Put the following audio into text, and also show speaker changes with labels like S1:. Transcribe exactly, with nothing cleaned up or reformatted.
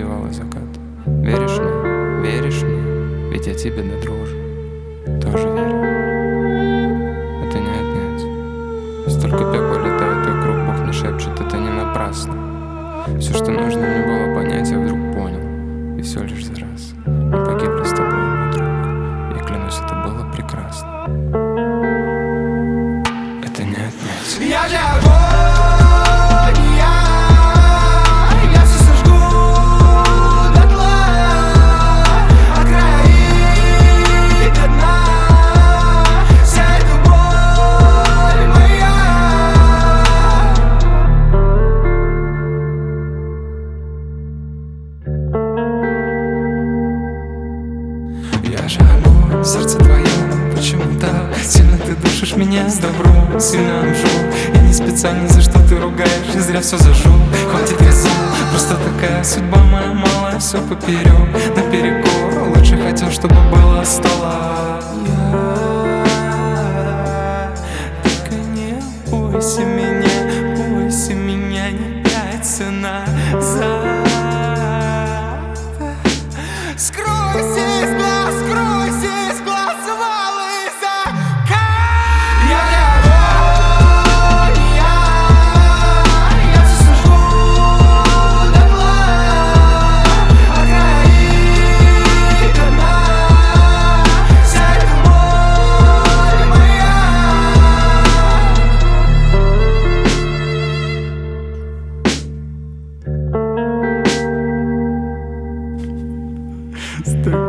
S1: завивала закат. Веришь мне, веришь мне, ведь я тебе да дружу. Тоже верю, это не отнять. Столько пепла летает вокруг, Бог мне шепчет, это не напрасно. Все, что нужно мне было понять, я вдруг понял. И все лишь за раз. Мы погибли с тобой, мой друг. Я клянусь, это было прекрасно. Это не отнять.
S2: Я же огонь, я, я все сожгу дотла, от края и до дна. Вся эта боль моя. Я же огонь, сердце твое, почему так сильно ты душишь меня с добром, сильно обжег. Я не специально, за что ты ругаешь, и зря все зажег. Хватит газон, просто такая судьба моя малая, все поперек, наперекор. Лучше хотел, чтобы было стола. Только не бойся меня, бойся меня, не пять назад. Скройся из глаз, скройся из глаз, малый закат. Я не огонь, я, я все сожгу дотла, от края и до дна. Вся эта боль моя. Столько